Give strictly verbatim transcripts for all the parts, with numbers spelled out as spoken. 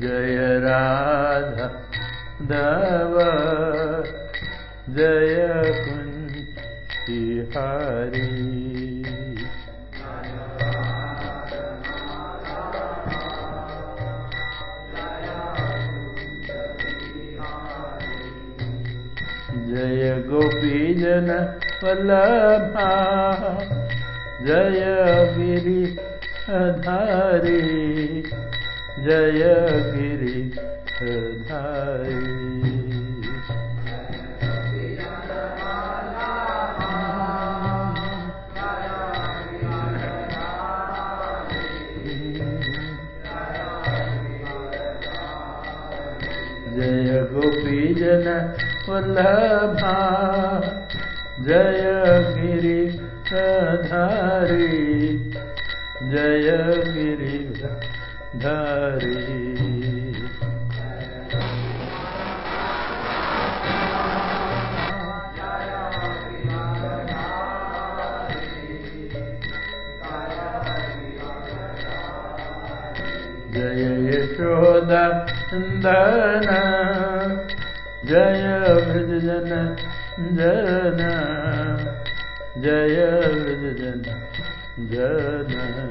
जय राधा दव जय कुंज बिहारी जय गोपी जन वल्लभा जय गिरिधारी जय गिरिधारी जय गोपी जन वल्लभा जय गिरिधारी जय गिरिधारी जय यशोदा नंदन जय ब्रजजन जन जय ब्रजजन जन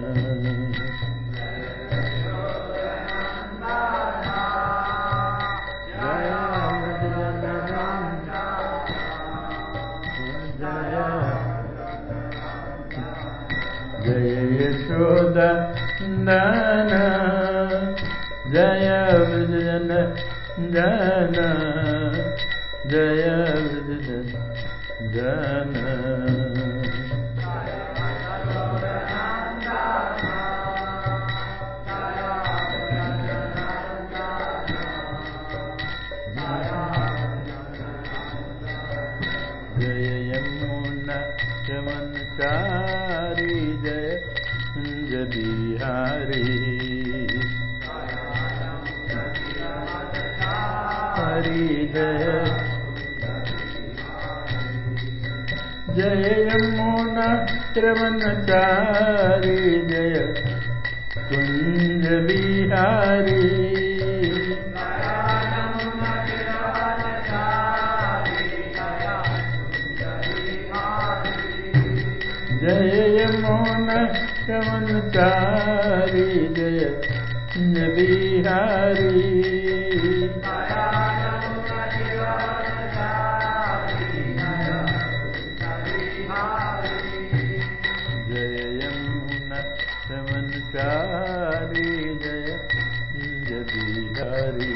जय यशोदा नंदन जय ब्रजजन जन जय ब्रजजन जन जय यमुना रमनचारी जय कुंज बिहारी हरि जय जय यमुना रमनचारी जय कुंज बिहारी जय यमुना रमनचारी जय कुंज बिहारी जय यमुना रमनचारी जय कुंज बिहारी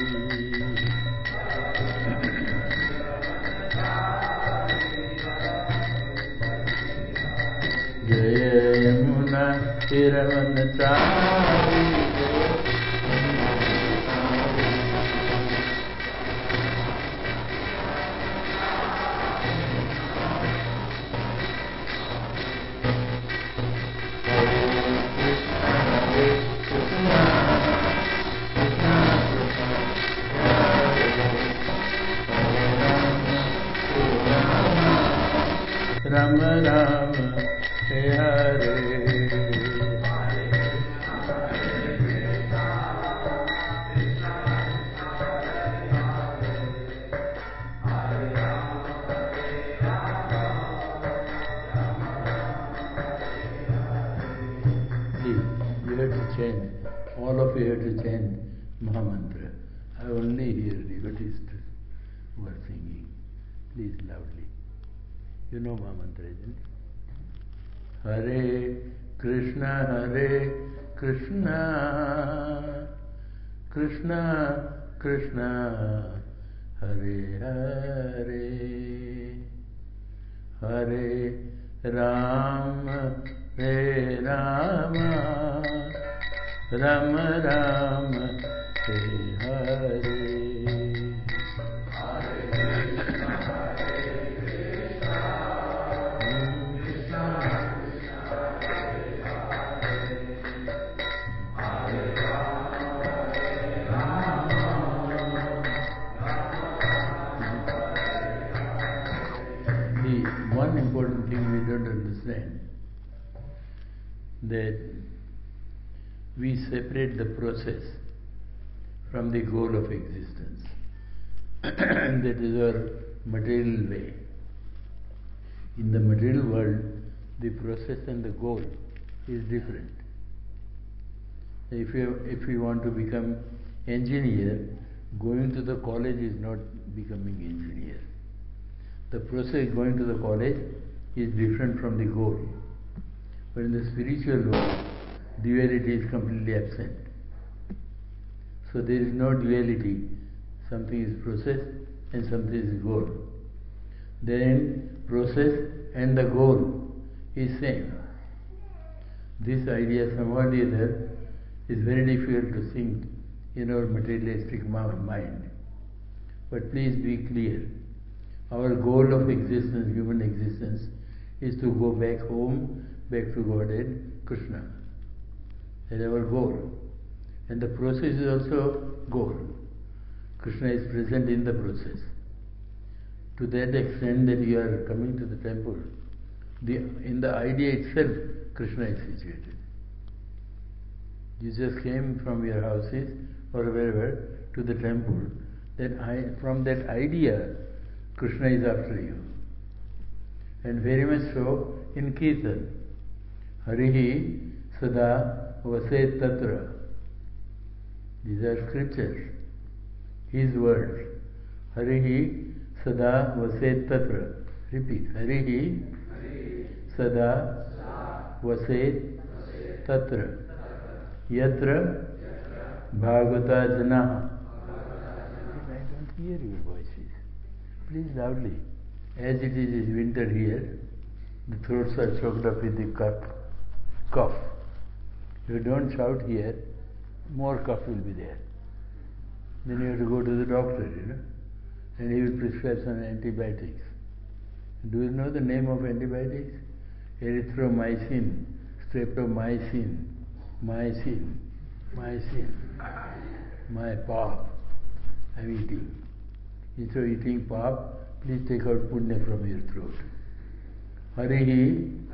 जय यमुना रमनचारी राम राम हरे You have to chant. All of you have to chant Mahamantra. I only hear devotees who are singing. Please loudly. You know Mahamantra, isn't it? Hare Krishna, Hare Krishna, Krishna Krishna, Hare Hare, Hare Rama, Hare Rama, Rama Rama, Hare Hare. One important thing we don't understand, that we separate the process from the goal of existence. That is our material way. In the material world, the process and the goal is different. If you if you want to become engineer, going to the college is not becoming engineer. The process going to the college is different from the goal. But in the spiritual world, duality is completely absent. So there is no duality. Something is process and something is goal. Then process and the goal is same. This idea somehow or the other is very difficult to think in our materialistic mind. But please be clear. Our goal of existence, human existence, is to go back home, back to Godhead, Krishna. That is our goal. And the process is also goal. Krishna is present in the process. To that extent that you are coming to the temple, the, in the idea itself, Krishna is situated. You just came from your houses or wherever to the temple. Then I, from that idea, Krishna is after you. And very much so in Kirtan. Harihi sada vaset tatra. These are scriptures. His words. Harihi sada vaset tatra. Repeat. Harihi sada vaset tatra. Yatra bhagavata janaha. I don't hear your voices. Please loudly. As it is, is winter here, the throats are choked up with the cough. cough. If you don't shout here, more cough will be there. Then you have to go to the doctor, you know, and he will prescribe some antibiotics. Do you know the name of antibiotics? Erythromycin, streptomycin, mycin, mycin. My pop, I'm eating. Instead of eating pop, please take out punya from your throat. Harihi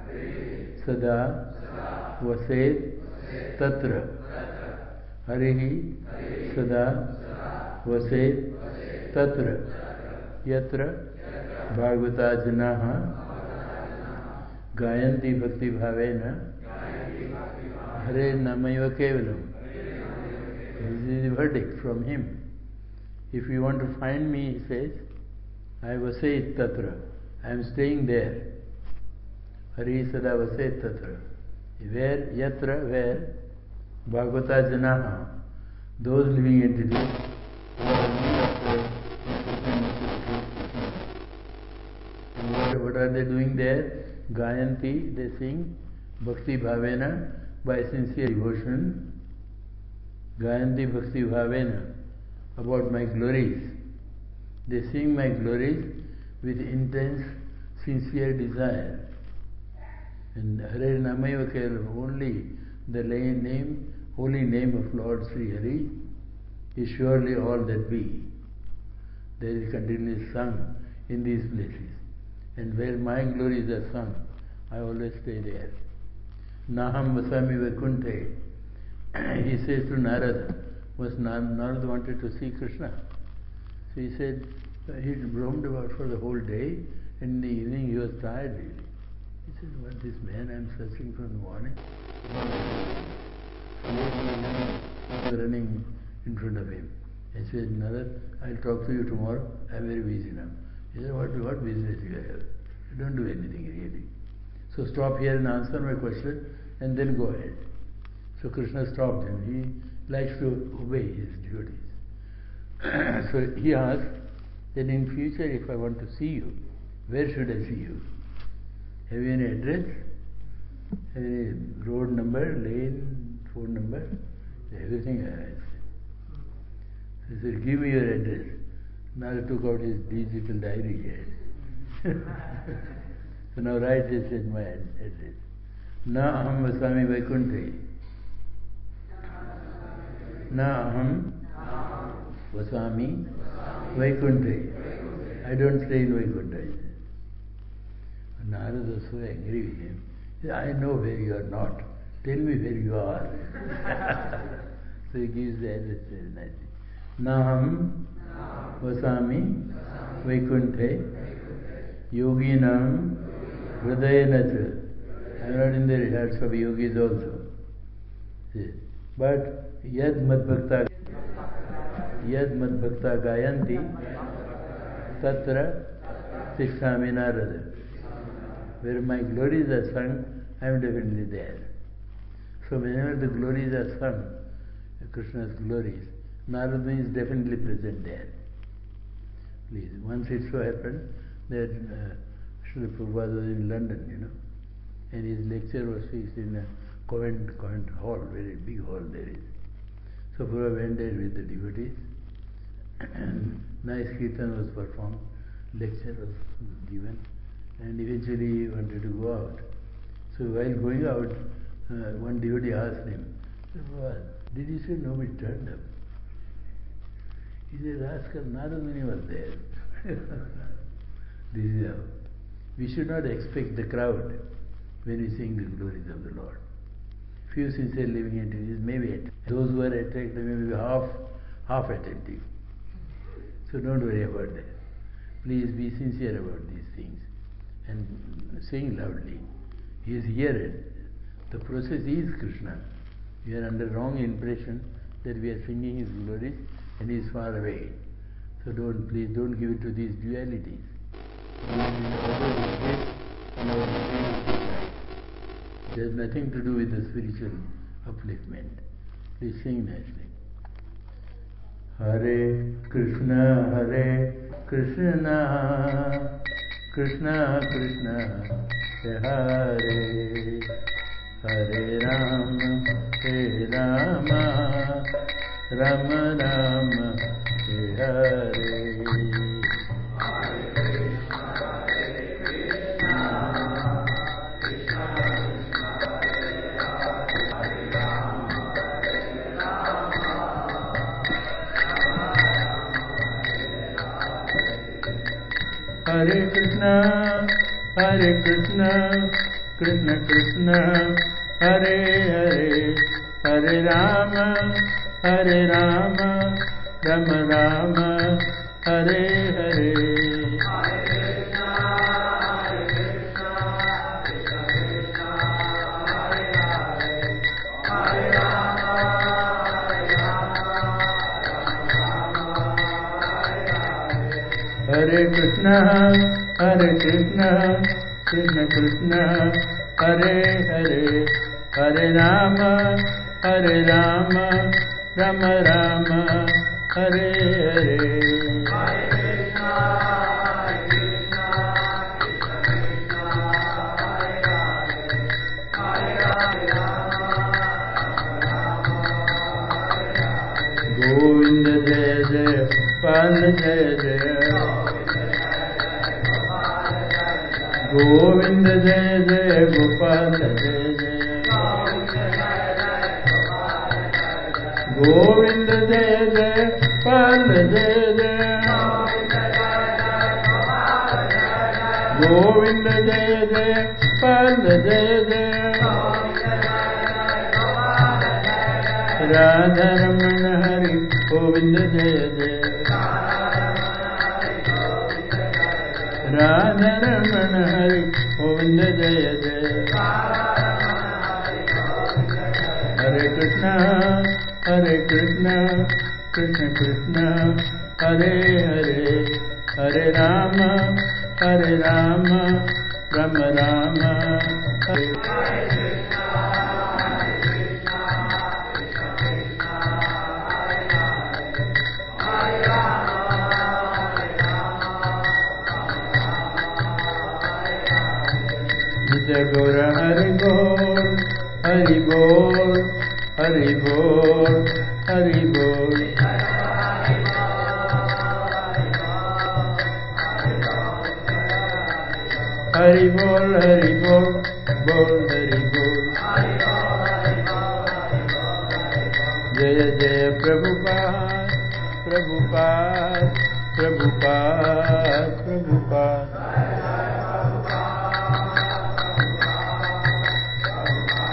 sada vaset tatra. Harihi sada vaset tatra. Yatra bhagavata janaha gayanti bhakti bhavena hare namayva kevalam. This is the verdict from him. If you want to find me, he says, I vaset tatra. I am staying there. Hari sada vaset tatra. Where? Yatra, where? Bhagavata janaha. Those living entities who are in need of and what, what are they doing there? Gayanti, they sing Bhakti Bhavena by sincere devotion. Gayanti Bhakti Bhavena about my glories. They sing my glories with intense, sincere desire. And Hare Namayva Kevalam, only the name, holy name of Lord Sri Hari is surely all that be. There is continually sung in these places. And where my glories are sung, I always stay there. Naham Vasami Vaikunthe. He says to Narada, was Narada wanted to see Krishna. So he said, he roamed about for the whole day, and in the evening he was tired really. He said, what, this man I'm searching from the morning? He was running in front of him. He said, Narada, I'll talk to you tomorrow, I'm very busy now. He said, what, what business do you have? You don't do anything really. So stop here and answer my question, and then go ahead. So Krishna stopped him. He likes to obey his duties. So he asked that in future if I want to see you, where should I see you? Have you any address? Have you any road number, lane, phone number? Everything I asked. He said, give me your address. Now he took out his digital diary here. So now write this in my address. Na aham vasami vaikunthe. Na aham vasami vaikunthe. I don't stay in Vaikuntha. Narada was so angry with him. He said, I know where you are not. Tell me where you are. So he gives the address very nicely. Naham vasami vaikunthe yoginam hridayana. I am not in the hearts of yogis also. But yad madbhakta yad madbhakta gayanti tatra tishtami narada. Where my glories are sung, I am definitely there. So whenever the glories are sung, Krishna's glories, Narada is definitely present there. Please, once it so happened that uh, Srila Prabhupada was in London, you know, and his lecture was fixed in a Covent, Covent Hall, very big hall there is. So Prabhupada went there with the devotees, and nice kirtan was performed, lecture was given, and eventually he wanted to go out. So while going out, uh, one devotee asked him, Prabhupada, did you say nobody turned up? He said, Rascal, Narada Muni was there. This is how. We should not expect the crowd when we sing the glories of the Lord. Few sincere living entities may be attracted. Those who are attracted may be half, half attentive. So don't worry about that. Please be sincere about these things and sing loudly. He is here. The process is Krishna. We are under wrong impression that we are singing His glories and He is far away. So don't, please don't give it to these dualities. There is nothing to do with the spiritual upliftment. Please sing nicely. Hare Krishna, Hare Krishna, Krishna Krishna, Hare Hare Rama, Hare Rama, Rama Rama, Hare Hare. Hare Krishna, Hare Krishna, Krishna Krishna, Hare Hare, Hare Rama, Hare Rama, Rama Rama, Hare Hare. Hare Krishna, Hare Krishna, Krishna Krishna, Hare Hare, Hare Rama, Hare Rama, Rama Rama, Hare Hare. Govinda Jaya Jaya, Pal Jaya Jaya. Govinda Jaya Jaya, Gopal Jaya Jaya. Govinda Jaya Jaya, Pal Jaya Jaya. Govinda Jaya Jaya, Pal Jaya Jaya. Radha Ramana Hari, Govinda Jaya Jaya. Radha Ramana Hari, Govinda Jaya Jaya. Hare Krishna, Hare Krishna, Krishna Krishna, Hare Hare, Hare Rama, Hare Rama, Rama Rama, Hare. Jai Gora Hari Bol, Hari Bol, Hari Bol, Hari Bol. Hari Bol, Hari Bol, Bol, Hari Bol. Jaya Jaya Prabhupada, Prabhupada, Prabhupada, Prabhupada.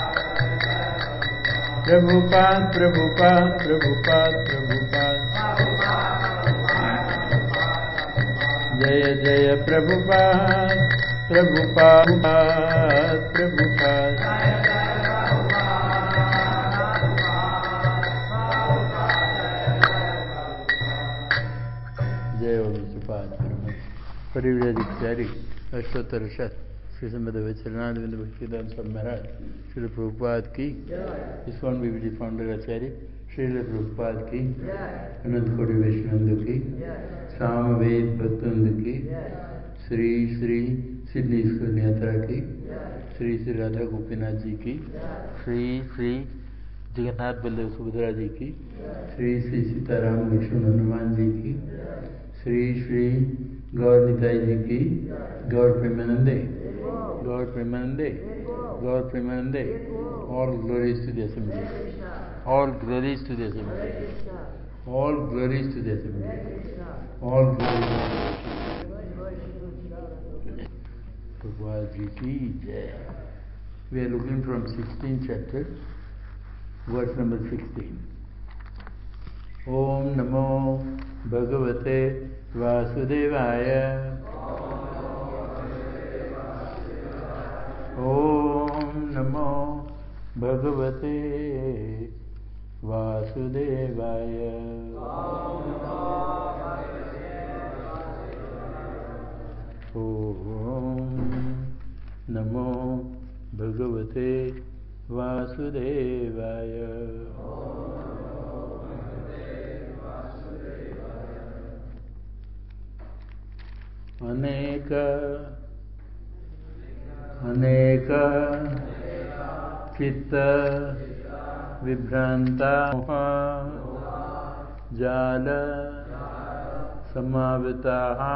Prabhupada, Prabhupada, Prabhupada, Prabhupada. जय जय प्रभुपाद प्रभुपाद प्रभुपाद जय ओम सुपाद परिव्राजिक अष्टोत्तर शत श्री समद वचरणानंद भक्तिदान सब महाराज श्री प्रभुपाद की ISKCON बीबीजी founder Acharya Shri Prabhupada की अनंत कोटि वैष्णव की सामवेद भक्तवृंद की श्री श्री सिडनी स्कूल यात्रा की श्री श्री राधा गोपीनाथ जी की श्री श्री जगन्नाथ बल्लभ सुभद्रा जी की श्री श्री सीताराम लक्ष्मण हनुमान जी की श्री श्री गौर निताई जी की गौर प्रेमानंदे गौर प्रेमानंदे गौर प्रेमानंदे all glories to the assembly all glories to the assembly all glories to the assembly all glories Prabhupada ji ki jai. We are looking from sixteenth chapter verse number sixteen. Om Namo Bhagavate Vasudevaya. Om Namo Bhagavate Vasudevaya. Om Namo Bhagavate Vasudevaya. Aneka Aneka Chitta Vibhranta Moha Jala Samavitaha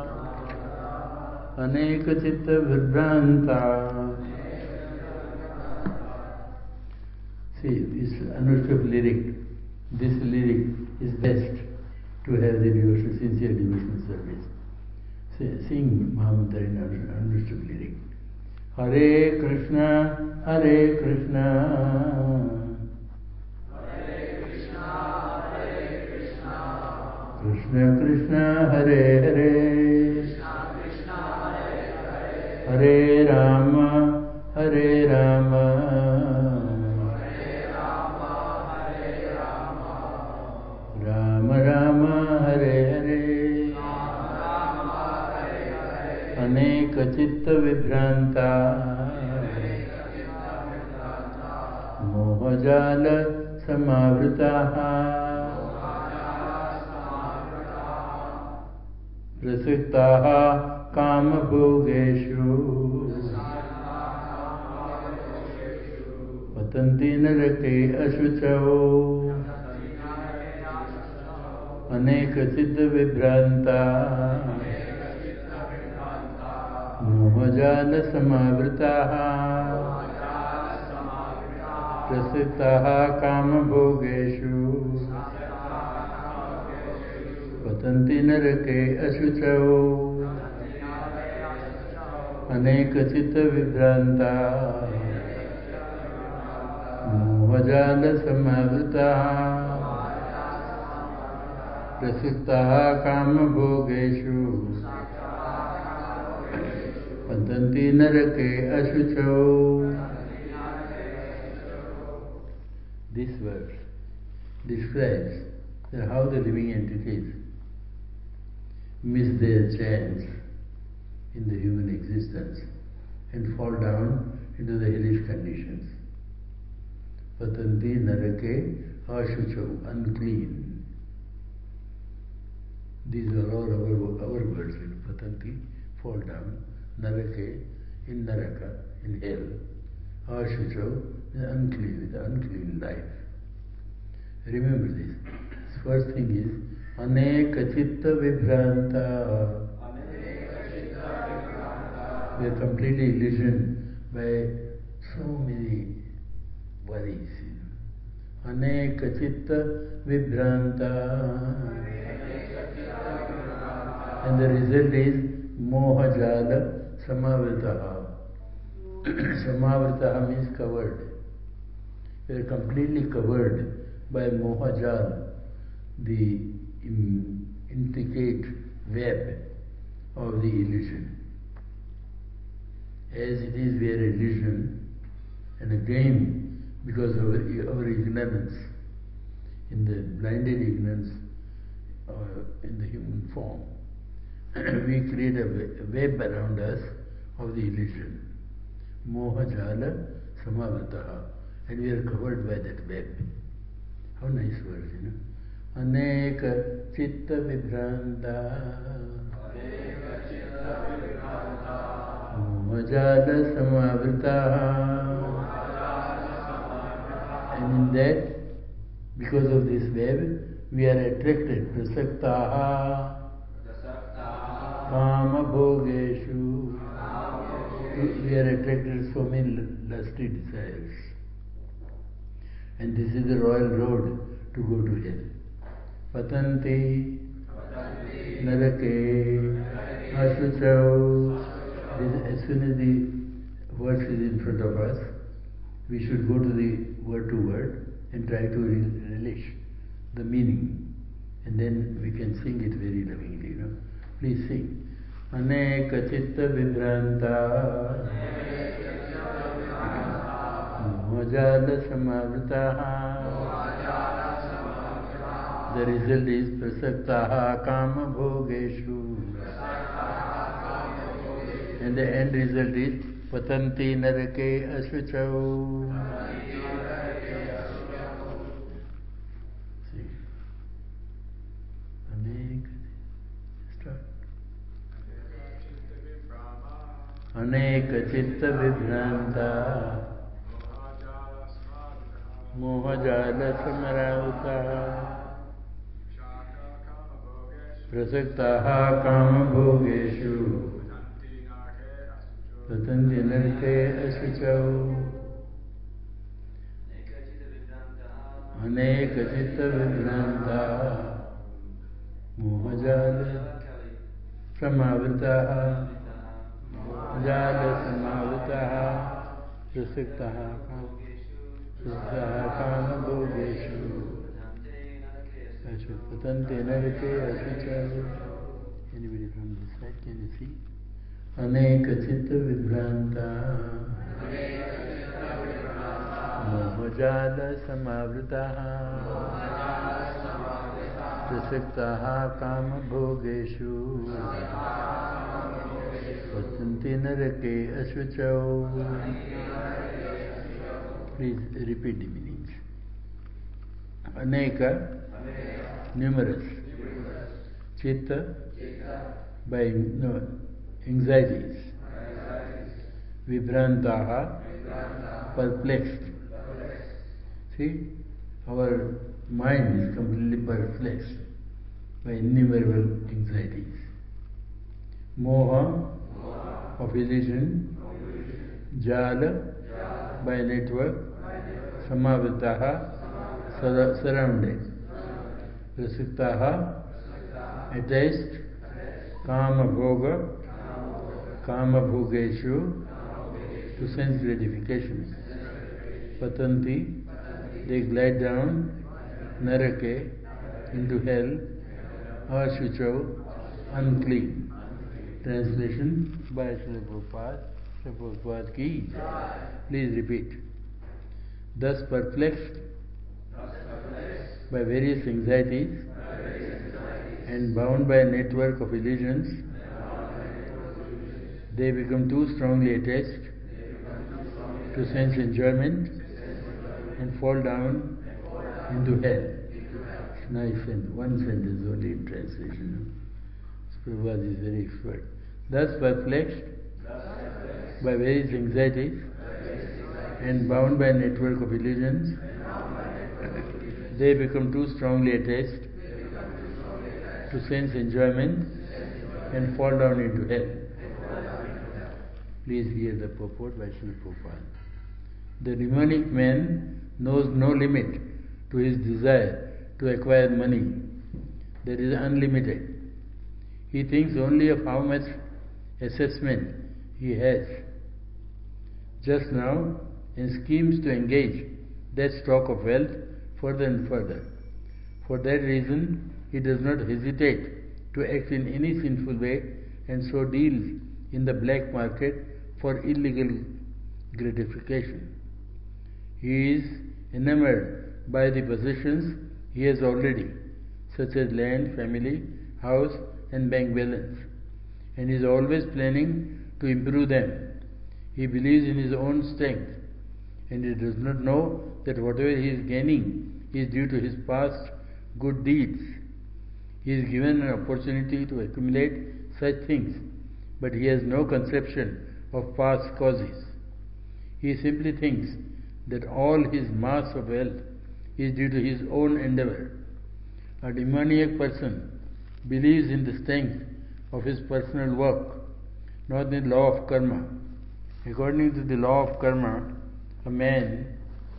Aneka Chitta Vibhranta. See, this Anushtup lyric, this lyric is best to have the devotion, sincere devotional service. Sing Mahamantra in Anushtup lyric. Hare Krishna, Hare Krishna, Hare Krishna, Hare Krishna, Krishna Krishna, Hare Hare, Krishna Krishna, Hare Hare, Hare Rama, Hare Rama, Hare Rama, Hare Rama, Rama Rama, Hare Hare. अनेक चित्त विभ्रांता मोहजाल समावृताः प्रसक्ताः कामभोगेषु पतन्ति नरके अशुचौ अनेक चित्त विभ्रांता मोहजाल समावृताः प्रसक्ताः कामभोगेषु पतन्ति नरके अशुचौ अनेक चित्त विभ्रांता मोहजाल समावृताः प्रसक्ताः कामभोगेषु पतन्ति नरके अशुचौ. This verse describes how the living entities miss their chance in the human existence and fall down into the hellish conditions. Patanti narake ashuchau, unclean. These are all our, our words. Patanti, fall down. Narake, in Naraka, in hell. Ashuchau, the unclean, with unclean life. Remember this. This first thing is Aneka Chitta Vibhranta. We are completely illusioned by so many worries. Aneka Chitta Vibhranta. And the result is Mohajala Samavitaha. Samavitaha means covered. We are completely covered by Mohajal, the intricate web of the illusion. As it is, we are an illusion and a game because of our ignorance, in the blinded ignorance uh, in the human form. We create a web around us of the illusion. Moha jala samavrataha. And we are covered by that web. How nice words, you know. Aneka chitta vibhranta. Moha jala samavrataha. And in that, because of this web, we are attracted. Prasaktaha. Kama bhogeshu. We are attracted to so many lusty desires. And this is the royal road to go to hell. Patanti, narake, ashuchau. As soon as the verse is in front of us, we should go to the word to word and try to relish the meaning. And then we can sing it very lovingly, you know. Please sing. Aneka chitta vibhranta Mojala samavritaha. The result is prasaktaha kama bhogeshu. And the end result is patanti narake ashuchau. See. Aneka. Start. Aneka chitta vibhranta Mohajala samaravitaha Prasaktaha kama bhogeshu Patanti narke ashuchau. Aneka chitta vibhranta Mohajala samavritaha Jala samavritaha Prasaktaha kama bhogeshu Patante narake ashuchau. Anybody from this side, can you see? Aneka chitta vibhranta Mohajala samavritaha Prasaktaha kama bhogeshu Patante narake ashuchau. Please repeat the meanings. Aneka, numerous. Chitta, by no, anxieties. Vibhrantaha, perplexed. See, our mind is completely perplexed by innumerable anxieties. Moha, of illusion. Jala, by network. Samavitaha, surrounded. Prasaktaha, attached. Kama bhoga, kama bhogeshu, to sense gratifications. Patanti, they glide down. Narake, into hell. Ashuchau, unclean. Translation by Srila Prabhupada. Srila Prabhupada ki. Please repeat. Thus perplexed by various anxieties and bound by a network of illusions, they become too strongly attached to sense enjoyment and fall down into hell. It's nice, and one sentence only in translation. Prabhupada is very expert. Thus perplexed by various anxieties and bound by a network of illusions, they become too strongly attached to sense enjoyment and fall down into hell. Please hear the purport by Srila Prabhupada. The demonic man knows no limit to his desire to acquire money. That is unlimited. He thinks only of how much assessment he has just now and schemes to engage that stock of wealth further and further. For that reason, he does not hesitate to act in any sinful way and so deals in the black market for illegal gratification. He is enamored by the possessions he has already, such as land, family, house, and bank balance, and is always planning to improve them. He believes in his own strength, and he does not know that whatever he is gaining is due to his past good deeds. He is given an opportunity to accumulate such things, but he has no conception of past causes. He simply thinks that all his mass of wealth is due to his own endeavor. A demoniac person believes in the strength of his personal work, not in the law of karma. According to the law of karma, a man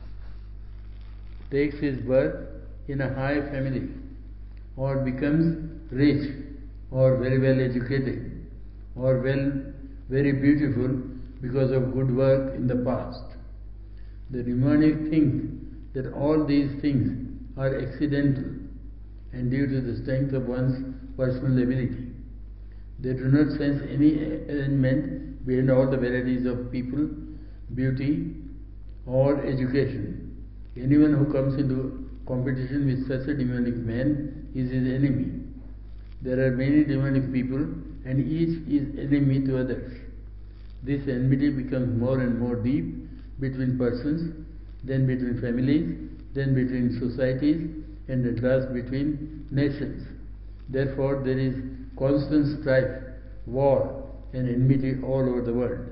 takes his birth in a high family, or becomes rich, or very well educated, or well, very beautiful because of good work in the past. The demoniac think that all these things are accidental and due to the strength of one's personal ability. They do not sense any arrangement behind all the varieties of people, beauty, or education. Anyone who comes into competition with such a demonic man is his enemy. There are many demonic people, and each is enemy to others. This enmity becomes more and more deep between persons, then between families, then between societies, and at last between nations. Therefore, there is constant strife, war, and enmity all over the world.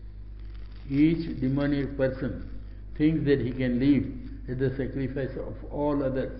Each demoniac person thinks that he can live at the sacrifice of all others.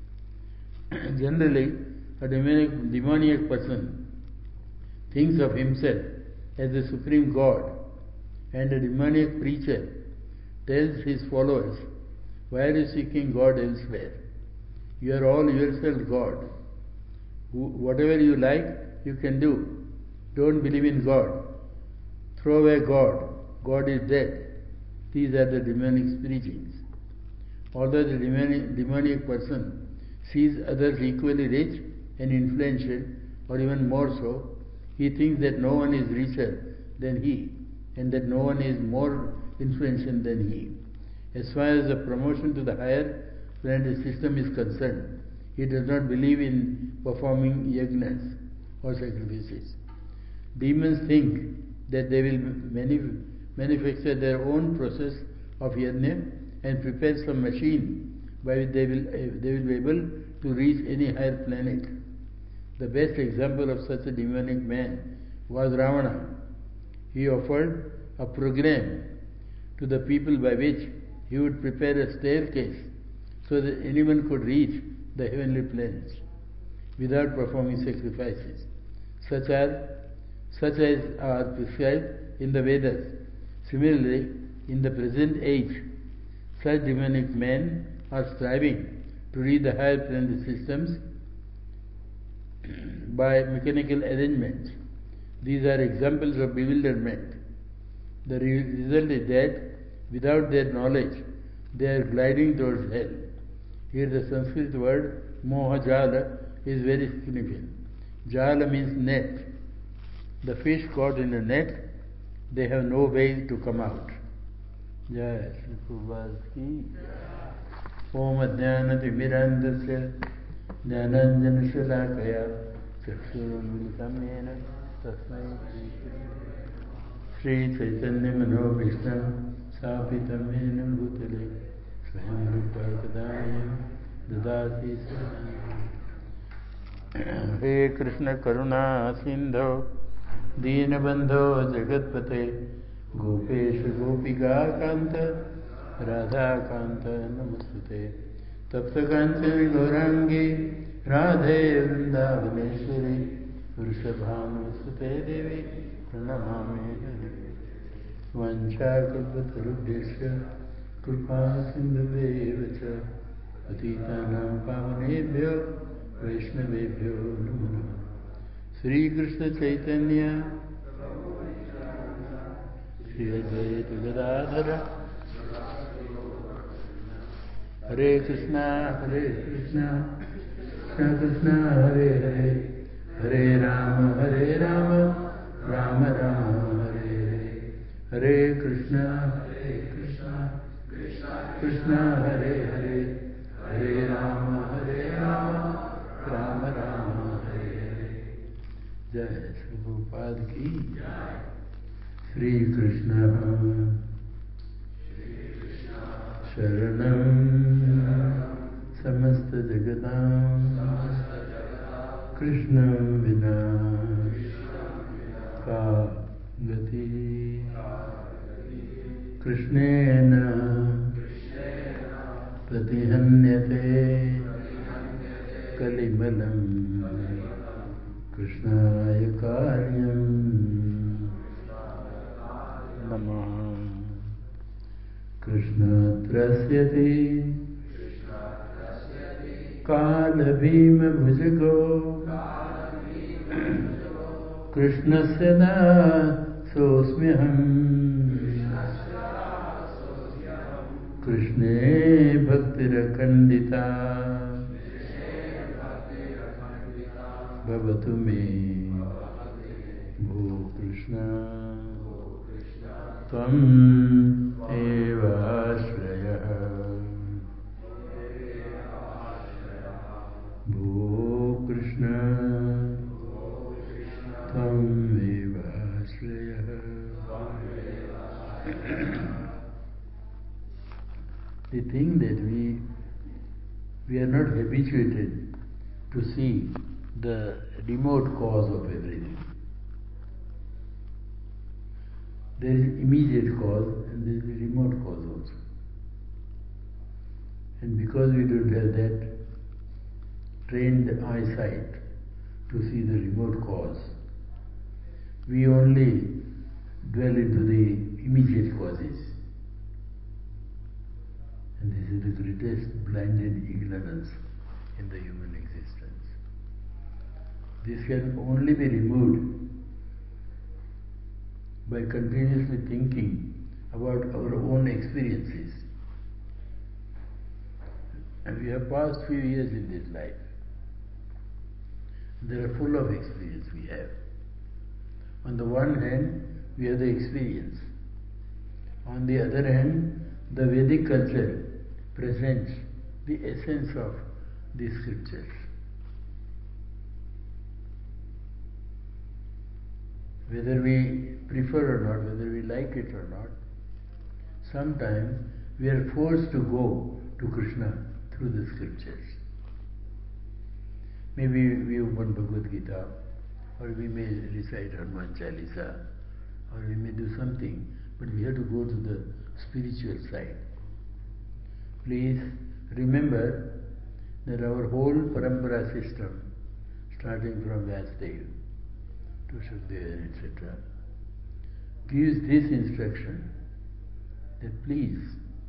Generally, a demoniac, demoniac person thinks of himself as the supreme God, and a demoniac preacher tells his followers, "Why are you seeking God elsewhere? You are all yourself God. Whatever you like, you can do. Don't believe in God. Throw away God. God is dead." These are the demonic preachings. Although the demonic, demoniac person sees others equally rich and influential, or even more so, he thinks that no one is richer than he, and that no one is more influential than he. As far as the promotion to the higher planetary system is concerned, he does not believe in performing yajnas or sacrifices. Demons think that they will manif- manufacture their own process of yajna and prepare some machine by which they will, uh, they will be able to reach any higher planet. The best example of such a demonic man was Ravana. He offered a program to the people by which he would prepare a staircase so that anyone could reach the heavenly planets without performing sacrifices, such as, such as are prescribed in the Vedas. Similarly, in the present age, such demonic men are striving to reach the higher planetary systems by mechanical arrangements. These are examples of bewilderment. The result is that without their knowledge, they are gliding towards hell. Here the Sanskrit word mohajala is very significant. Jala means net. The fish caught in a net, they have no way to come out. Jai Shri Prabhupada ki Om Adhyana Timirandasya Jnananjana Shalakaya Chakshurumilitam Yena Tasmai Shri Chaitanya Manobhishtam Sapitam Yena Bhutale Swayam Rupa Kadayam Dadati Sadhana. He Krishna Karuna Sindho Deenabandho Jagatpate Gopesh Gopika Kanta Radha Kanta Namastute Taptakanchani Gaurangi Radhe Vrindavaneshwari Vrishabhanusute Devi Pranamami Hari Vancha Kalpatarubhyasya Kripa Sindhavevacha Patitanam Pavanebhyo Vaishnavebhyo Namo Namaha. Sri Krishna Chaitanya Shri Advaita Gadadhara Hare Krishna Hare Krishna Krishna Krishna Hare Hare Hare Rama, Hare Rama, Rama Rama, Hare Hare. Hare Krishna, Hare Krishna, Krishna Krishna, Hare Hare. Hare Rama, Hare Rama, Rama Rama, Hare Hare. Jai Shri Prabhupada ki Jai. Shri Krishna Sharanam Samasta Jagatam Krishnam Vina Ka Gati Krishnena Pratihanyate Kalimalam Krishnaya Karyam Namah Krishna Trasyati Kala Bhima Bhujago Krishna Sada Sosmyaham Krishne Bhaktira Kandita Bhavatu Me Bho Krishna Tvam Eva Ashraya Bho Krishna Tvam Eva Ashraya. The thing that we we are not habituated to see the remote cause of everything. There is immediate cause and there is a remote cause also. And because we don't have that trained eyesight to see the remote cause, we only dwell into the immediate causes. And this is the greatest blinded ignorance in the human existence. This can only be removed by continuously thinking about our own experiences. And we have passed few years in this life. They are full of experience we have. On the one hand, we have the experience. On the other hand, the Vedic culture presents the essence of the scriptures. Whether we prefer or not, whether we like it or not, sometimes we are forced to go to Krishna through the scriptures. Maybe we open Bhagavad Gita, or we may recite Hanuman Chalisa, or we may do something, but we have to go to the spiritual side. Please remember that our whole parampara system, starting from Vasudev to Shukadeva, et cetera, gives this instruction that please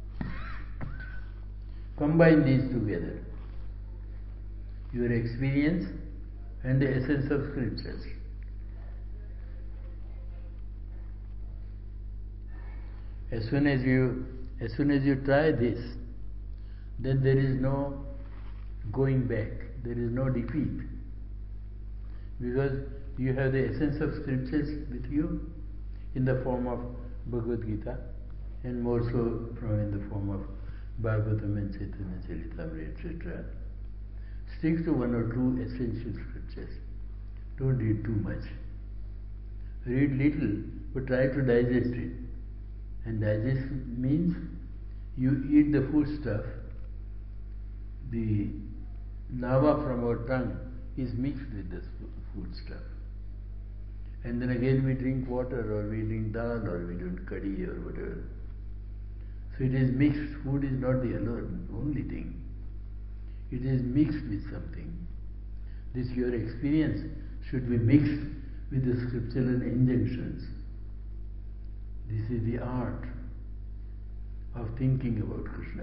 combine these together, your experience and the essence of scriptures. As soon as you, as soon as you try this, then there is no going back, there is no defeat, because you have the essence of scriptures with you in the form of Bhagavad Gita, and more so from in the form of Bhagavatam and Chaitanya Charitamrita, et cetera. Stick to one or two essential scriptures. Don't read too much. Read little, but try to digest it. And digest means you eat the food stuff. The lava from our tongue is mixed with the food stuff. And then again we drink water, or we drink dal, or we drink curry, or whatever. So it is mixed. Food is not the alone, only thing. It is mixed with something. This your experience should be mixed with the scriptural injunctions. This is the art of thinking about Krishna.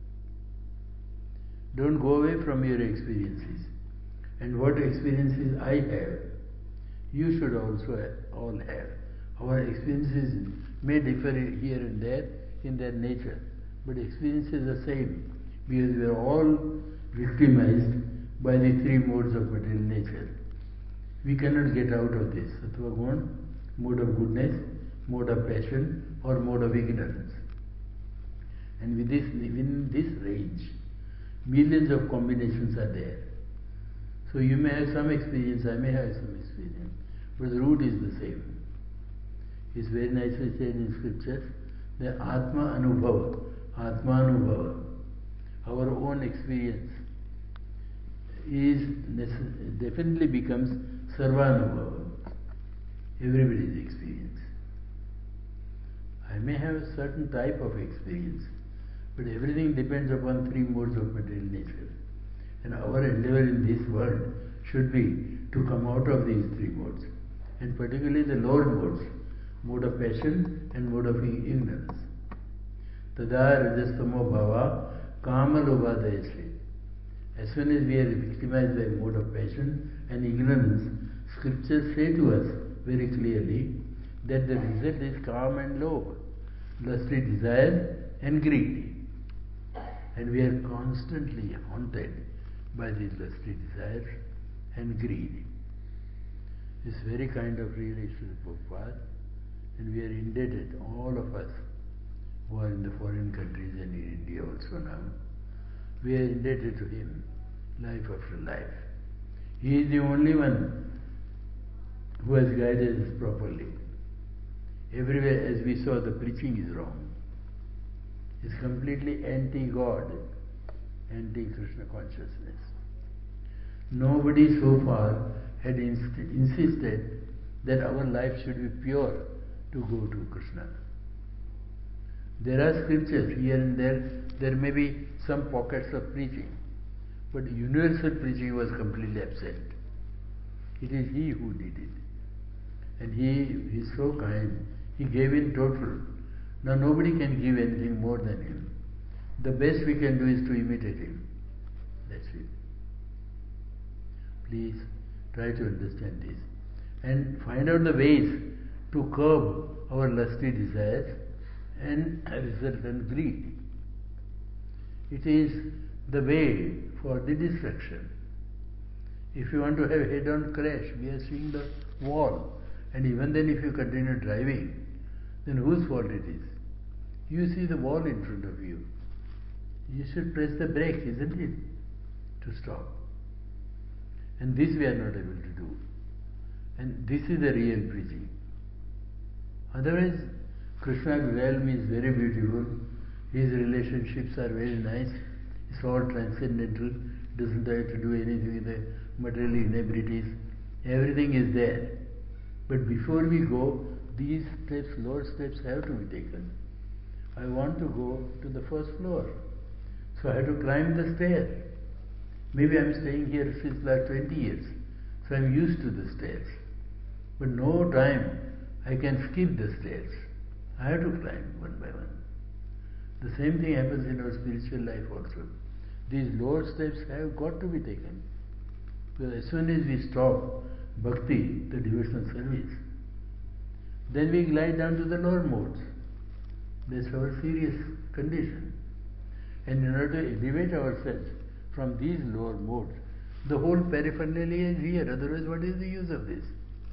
Don't go away from your experiences. And what experiences I have, you should also all have. Our experiences may differ here and there in their nature, but experiences are the same, because we are all victimized by the three modes of material nature. we cannot get out of this. Sattva Guna, mode of goodness, mode of passion, or mode of ignorance. And with this, within this range, millions of combinations are there. So you may have some experience, I may have some experience, but the root is the same. It's very nicely said in scriptures, the Atma Anubhava, Atma Anubhava, our own experience, is definitely becomes Sarvanubhava, everybody's experience. I may have a certain type of experience, but everything depends upon three modes of material nature. And our endeavor in this world should be to come out of these three modes, and particularly the lower modes, mode of passion and mode of ignorance. Tada rajastamo bhava kamalobhadayase. As soon as we are victimized by mode of passion and ignorance, scriptures say to us very clearly that the result is calm and low, lusty desire and greed. And we are constantly haunted by these lusty desires and greed. It's very kind of relation to Prabhupada, and we are indebted, all of us who are in the foreign countries and in India also now, we are indebted to him, life after life. He is the only one who has guided us properly. Everywhere, as we saw, the preaching is wrong. It's completely anti-God, anti-Krishna consciousness. Nobody so far had inst- insisted that our life should be pure to go to Krishna. There are scriptures here and there, there may be some pockets of preaching, but universal preaching was completely absent. It is he who did it. And he is so kind, he gave in total. Now nobody can give anything more than him. The best we can do is to imitate him. That's it. Please try to understand this and find out the ways to curb our lusty desires and resultant greed. It is the way for the destruction. If you want to have head-on crash, we are seeing the wall, and even then if you continue driving, then whose fault it is? You see the wall in front of you. You should press the brake, isn't it? To stop. And this we are not able to do. And this is the real preaching. Otherwise, Krishna's realm is very beautiful. His relationships are very nice. It's all transcendental. Doesn't have to do anything with the material inebrities. Everything is there. But before we go, these steps, lower steps have to be taken. I want to go to the first floor. So I have to climb the stairs. Maybe I'm staying here since last twenty years. So I'm used to the stairs. But no time I can skip the stairs. I have to climb one by one. The same thing happens in our spiritual life also. These lower steps have got to be taken. Because as soon as we stop bhakti, the devotional service, then we glide down to the lower modes. That's our serious condition. And in order to elevate ourselves from these lower modes, the whole paraphernalia is here. Otherwise, what is the use of this?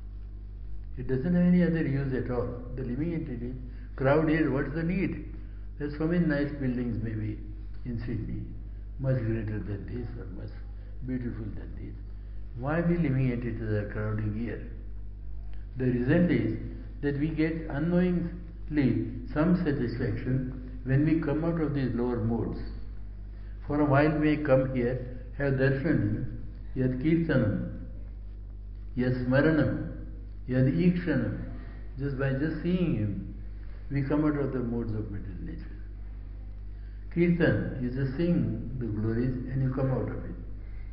It doesn't have any other use at all. The living entity, crowd here, what's the need? There's so many nice buildings maybe in Sydney, much greater than this or much beautiful than this. Why we living entities are crowding here? The result is that we get unknowingly some satisfaction when we come out of these lower modes. For a while we may come here, have darshan, yad kirtanam, yad smaranam, yad ikshanam. Just by just seeing him, we come out of the modes of material nature. Kirtan, you just sing the glories and you come out of it.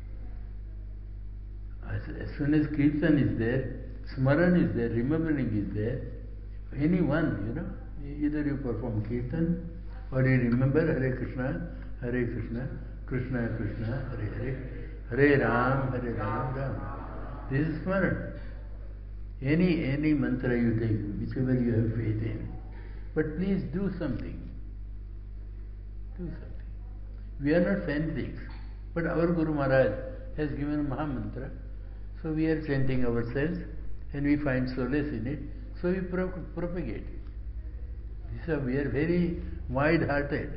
As, as soon as kirtan is there, smaran is there, remembering is there, anyone, you know, either you perform kirtan or you remember Hare Krishna, Hare Krishna, Krishna Krishna, Hare Hare, Hare Ram, Hare Ram, Ram. This is smaran. Any, any mantra you take, whichever you have faith in. But please do something. Do something. We are not fanatics, but our Guru Maharaj has given a Maha Mantra. So we are chanting ourselves and we find solace in it, so we pro- propagate it. So we are very wide-hearted.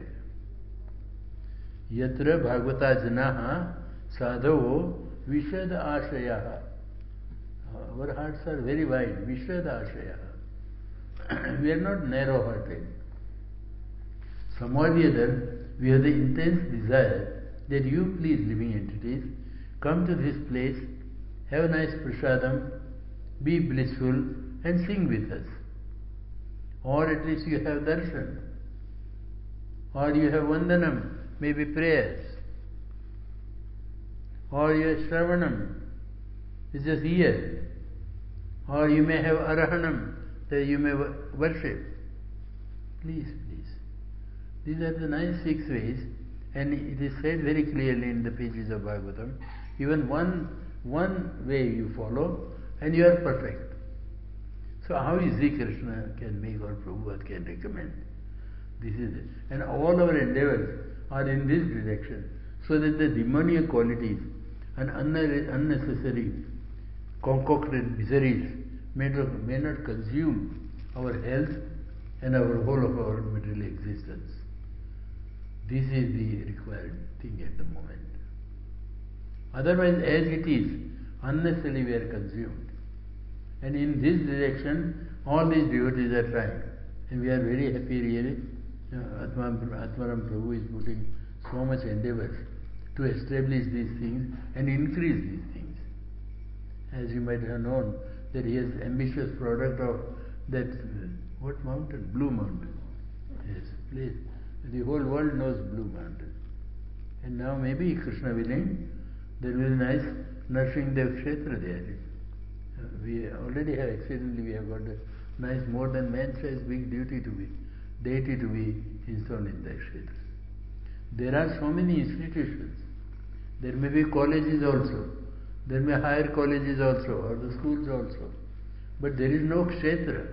Yatra bhagavata janaha sadhavo vishad ashayaha. Our hearts are very wide, vishad ashayaha. We are not narrow-hearted. Somehow or the other, we have the intense desire that you, please, living entities, come to this place, have a nice prasadam, be blissful, and sing with us. Or at least you have darshan. Or you have vandanam, maybe prayers. Or you have shravanam, it's just ear. Or you may have arahanam, that you may worship. Please, please. These are the nice six ways, and it is said very clearly in the pages of Bhagavatam. Even one one way you follow, and you are perfect. So how easy Krishna can make or Prabhupada can recommend? This is it. And all our endeavors are in this direction, so that the demoniac qualities and unnecessary concocted miseries may not, may not consume our health and our whole of our material existence. This is the required thing at the moment. Otherwise, as it is, unnecessarily we are consumed. And in this direction, all these devotees are trying. And we are very happy really. Uh, Atma, Atmaram Prabhu is putting so much endeavors to establish these things and increase these things. As you might have known, that he has ambitious product of that, uh, what mountain? Blue Mountain. Yes, please. The whole world knows Blue Mountain. And now maybe, Krishna willing, there will be nice Nrsimha Dev Kshetra there. Uh, we already have, accidentally we have got a nice, more than man-sized big duty to be, deity to be installed in that Kshetra. There are so many institutions. There may be colleges also. There may be higher colleges also, or the schools also. But there is no Kshetra.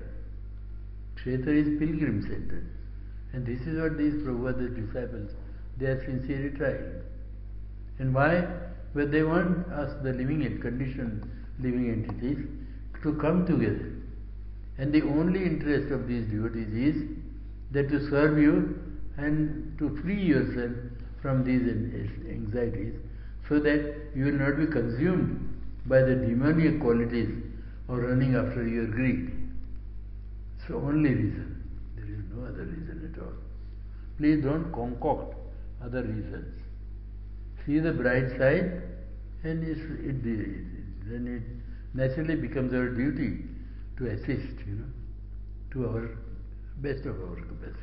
Kshetra is pilgrim center. And this is what these Prabhupada disciples, they are sincerely trying. And why? Well, they want us, the living and conditioned living entities, to come together. And the only interest of these devotees is that to serve you and to free yourself from these anxieties, so that you will not be consumed by the demoniac qualities of running after your greed. So only reason. There is no other reason at all. Please don't concoct other reasons. See the bright side, and it, it, it, then it naturally becomes our duty to assist, you know, to our best of our capacity.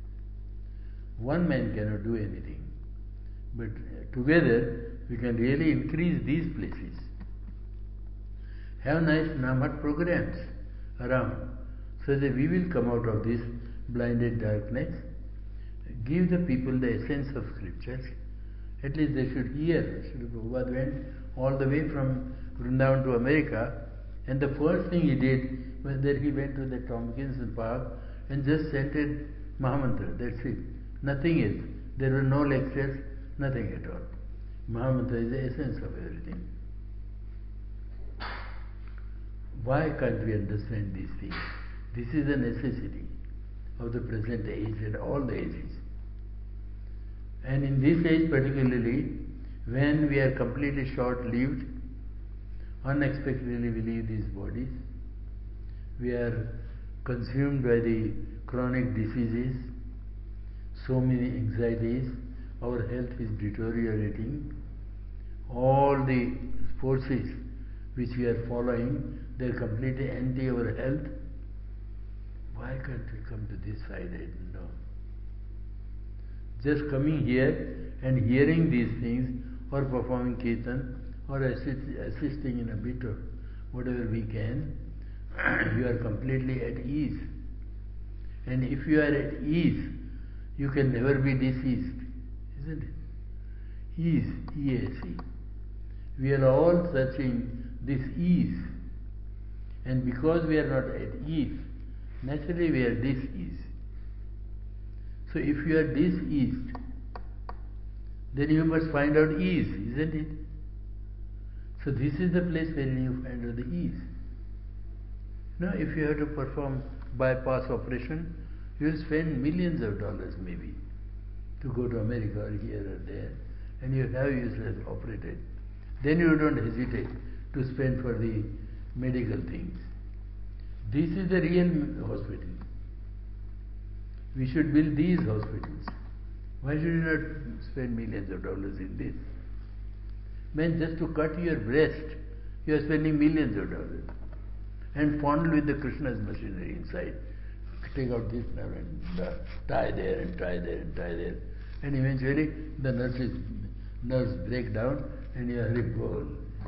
One man cannot do anything, but together we can really increase these places. Have nice Namhat programs around, so that we will come out of this blinded darkness. Give the people the essence of scriptures. At least they should hear. Srila Prabhupada went all the way from Vrindavan to America, and the first thing he did was that he went to the Tompkinson Park and just chanted Mahamantra. That's it. Nothing else. There were no lectures, nothing at all. Mahamantra is the essence of everything. Why can't we understand these things? This is a necessity of the present age and all the ages. And in this age particularly, when we are completely short-lived, unexpectedly we leave these bodies, we are consumed by the chronic diseases, so many anxieties, our health is deteriorating, all the forces which we are following, they are completely anti our health. Why can't we come to this side? I don't know. Just coming here and hearing these things, or performing kirtan, or assist, assisting in a bit of whatever we can, you are completely at ease. And if you are at ease, you can never be diseased, isn't it? Ease, E A C. We are all searching this ease. And because we are not at ease, naturally we are diseased. So if you are diseased, then you must find out ease, isn't it? So this is the place where you find the ease. Now, if you have to perform bypass operation, you will spend millions of dollars maybe to go to America or here or there, and you have yourself operated. Then you don't hesitate to spend for the medical things. This is the real hospital. We should build these hospitals. Why should you not spend millions of dollars in this? Man, just to cut your breast, you are spending millions of dollars. And fondle with the Krishna's machinery inside. Take out this nerve and uh, tie there and tie there and tie there. And eventually the nurses, nerves break down and you are repole.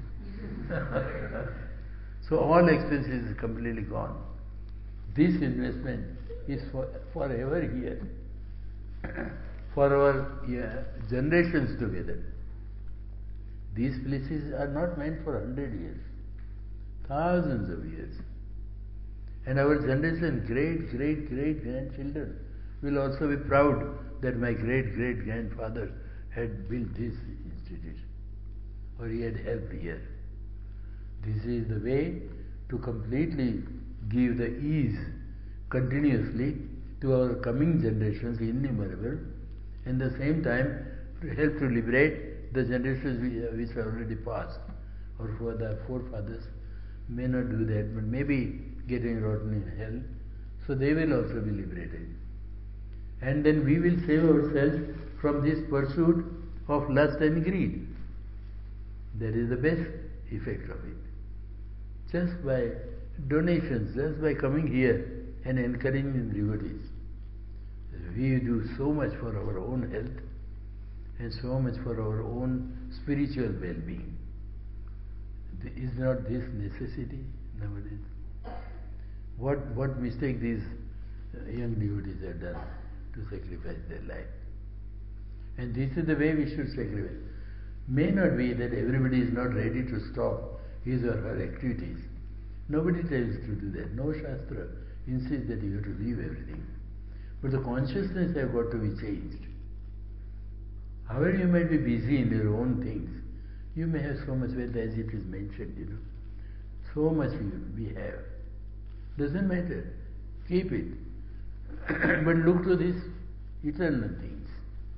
So all expenses is completely gone. This investment is for forever here. For our yeah, generations together. These places are not meant for hundred years. Thousands of years. And our generation, great, great, great grandchildren will also be proud that my great, great grandfather had built this institution or he had helped here. This is the way to completely give the ease continuously to our coming generations, innumerable, and at the same time to help to liberate the generations which are already past, or for the forefathers may not do that, but maybe getting rotten in hell, so they will also be liberated. And then we will save ourselves from this pursuit of lust and greed. That is the best effect of it. Just by donations, just by coming here and encouraging devotees, we do so much for our own health and so much for our own spiritual well-being. Is not this necessity nowadays? What what mistake these young devotees have done to sacrifice their life? And this is the way we should sacrifice. May not be that everybody is not ready to stop his or her activities. Nobody tells to do that. No Shastra insists that you have to leave everything. But the consciousness has got to be changed. However, you might be busy in your own things. You may have so much wealth as it is mentioned, you know. So much we have. Doesn't matter. Keep it. But look to these eternal things.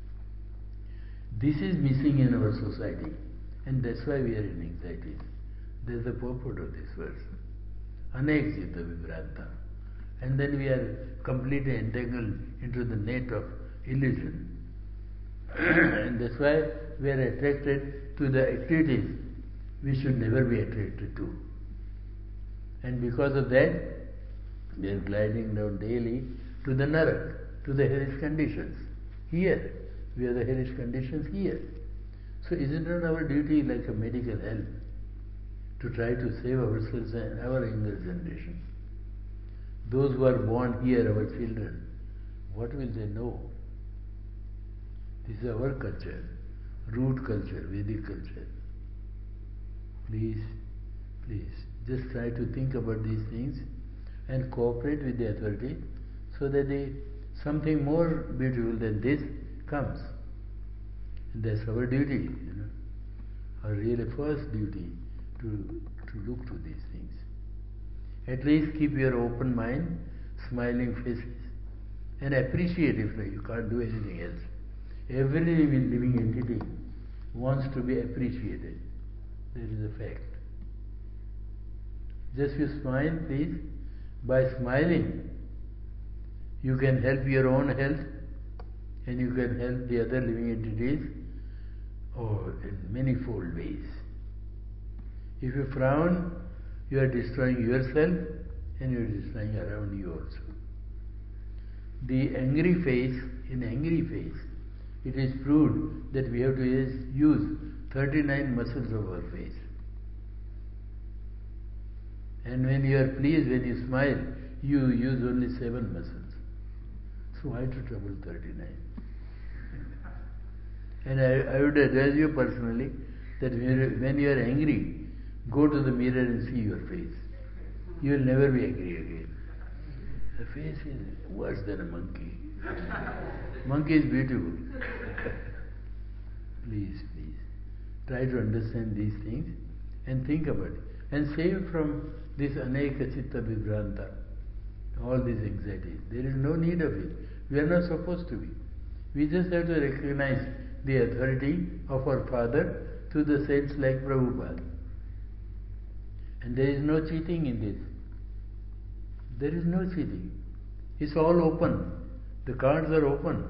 This is missing in our society. And that's why we are in anxieties. That's the purport of this verse. Anexita vibranta. And then we are completely entangled into the net of illusion. And that's why we are attracted to the activities we should never be attracted to. And because of that, we are gliding down daily to the narak, to the hellish conditions. Here, we have the hellish conditions here. So is it not our duty, like a medical help, to try to save ourselves and our younger generation? Those who are born here, our children, what will they know? This is our culture, root culture, Vedic culture. Please, please, just try to think about these things and cooperate with the authority so that they, something more beautiful than this comes. And that's our duty, you know, our really first duty to, to look to these things. At least keep your open mind, smiling faces, and appreciate if you can't do anything else. Every living entity wants to be appreciated. That is a fact. Just you smile, please. By smiling, you can help your own health and you can help the other living entities or in manifold ways. If you frown, you are destroying yourself and you are destroying around you also. The angry face, in angry face, it is proved that we have to use thirty-nine muscles of our face. And when you are pleased, when you smile, you use only seven muscles. So why to trouble thirty-nine? And I, I would advise you personally that when you are angry, go to the mirror and see your face. You will never be angry again. The face is worse than a monkey. Monkey is beautiful. Please, please, try to understand these things and think about it. And save from this aneka chitta vibhranta, all these anxieties. There is no need of it. We are not supposed to be. We just have to recognize the authority of our Father through the saints like Prabhupada. And there is no cheating in this. There is no cheating. It's all open. The cards are open.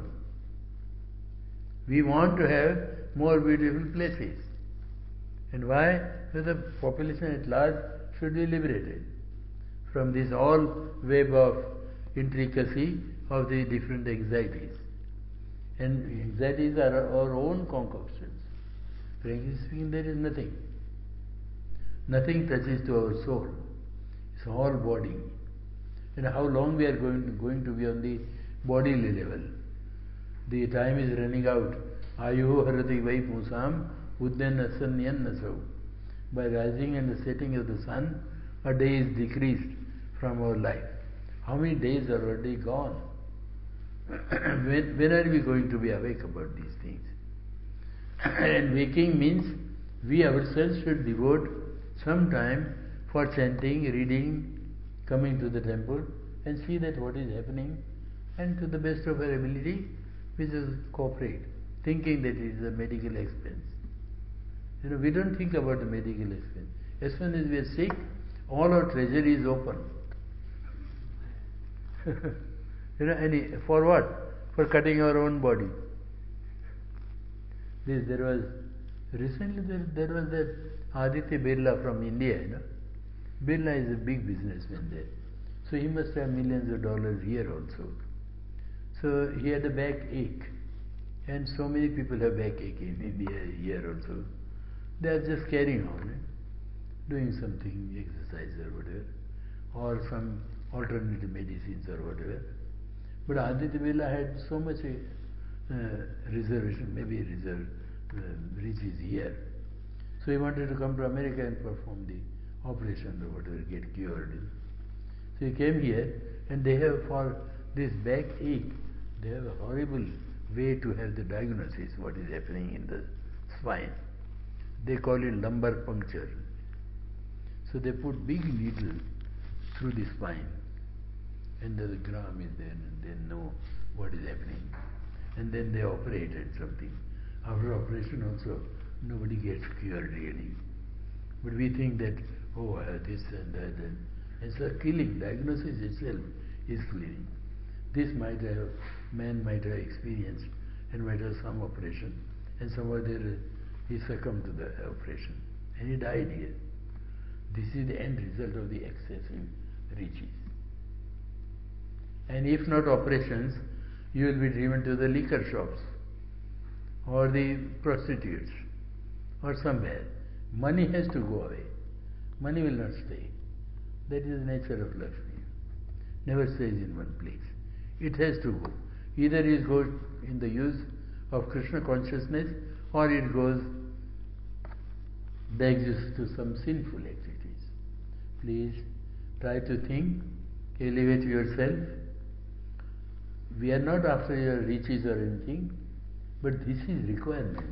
We want to have more beautiful places. And why? Because the population at large should be liberated from this all web of intricacy of the different anxieties. And anxieties are our own concoctions. Frankly speaking, there is nothing. Nothing touches to our soul. It's all body. And how long we are going to, going to be on the bodily level. The time is running out. Ayuho harati vai pusam udden asanyan nasau. By rising and the setting of the sun, a day is decreased from our life. How many days are already gone? when, when are we going to be awake about these things? And waking means we ourselves should devote some time for chanting, reading, coming to the temple and see that what is happening, and to the best of our ability we just cooperate, thinking that it is a medical expense. You know, we don't think about the medical expense. As soon as we are sick, all our treasury is open. You know, any for what? For cutting our own body. This there was recently there, there was that Aditya Birla from India. You know, Birla is a big businessman there, so he must have millions of dollars here also. So he had a backache, and so many people have backache in India here also. They are just carrying on, eh? Doing something, exercise or whatever, or some alternative medicines or whatever. But Aditya Birla had so much uh, reservation, maybe reserve uh, riches here. So he wanted to come to America and perform the operation or whatever, get cured. So he came here, and they have for this backache, they have a horrible way to have the diagnosis what is happening in the spine. They call it lumbar puncture. So they put big needle through the spine, and the gram is there, and they know what is happening. And then they operated something. After operation also, nobody gets cured really. But we think that, oh, I have this and that, and it's a killing. Diagnosis itself is killing. This might have, man might have experienced and might have some operation, and somewhere there he succumbed to the operation, and he died here. This is the end result of the excessive riches. And if not operations, you will be driven to the liquor shops or the prostitutes or somewhere. Money has to go away. Money will not stay. That is the nature of Lakshmi. Never stays in one place. It has to go. Either it goes in the use of Krishna consciousness, or it goes begs to some sinful activities. Please try to think, elevate yourself. We are not after your riches or anything, but this is requirement.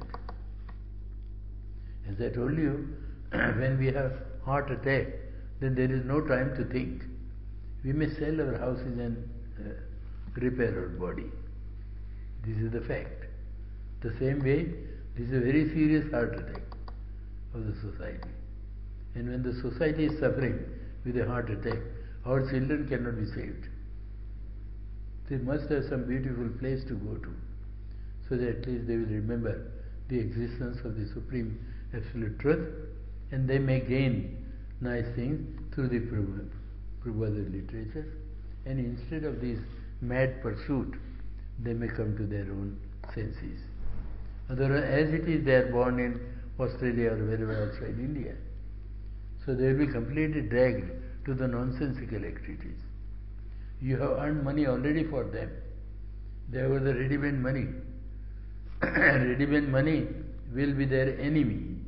As I told you, when we have heart attack, then there is no time to think. We may sell our houses and uh, repair our body. This is the fact. The same way, this is a very serious heart attack of the society. And when the society is suffering with a heart attack, our children cannot be saved. They must have some beautiful place to go to, so that at least they will remember the existence of the Supreme Absolute Truth, and they may gain nice things through the Prabhupada literature, and instead of this mad pursuit, they may come to their own senses. Otherwise, as it is, they are born in Australia or wherever outside India. So they will be completely dragged to the nonsensical activities. You have earned money already for them. They have the ready-made money. Ready-made money will be their enemy.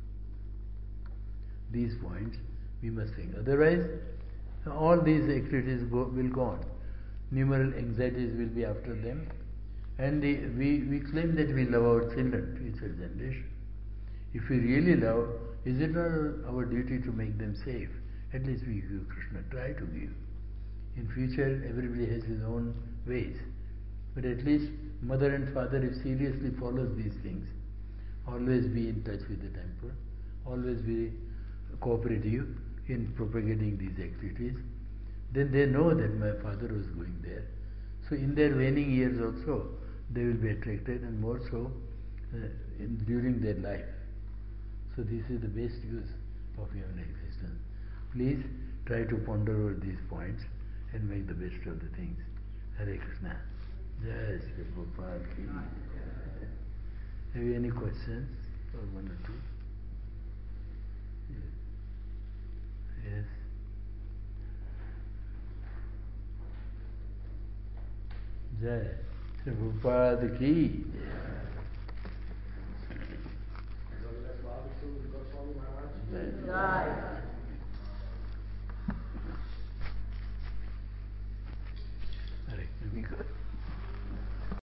These points we must think. Otherwise, all these activities go, will go on. Numerous anxieties will be after them. And the, we, we claim that we love our children, future generation. If we really love, is it not our duty to make them safe? At least we give Krishna, try to give. In future, everybody has his own ways. But at least mother and father, if seriously follows these things, always be in touch with the temple, always be cooperative in propagating these activities, then they know that my father was going there. So in their waning years also, they will be attracted, and more so uh, in, during their life. So this is the best use of human existence. Please try to ponder over these points and make the best of the things. Hare Krishna. Jai Sri Prabhupada ki Jai. Have you any questions? Or one or two? Yes. Yes. Jai Sri Prabhupada ki Jai. Jai. Hare Krishna.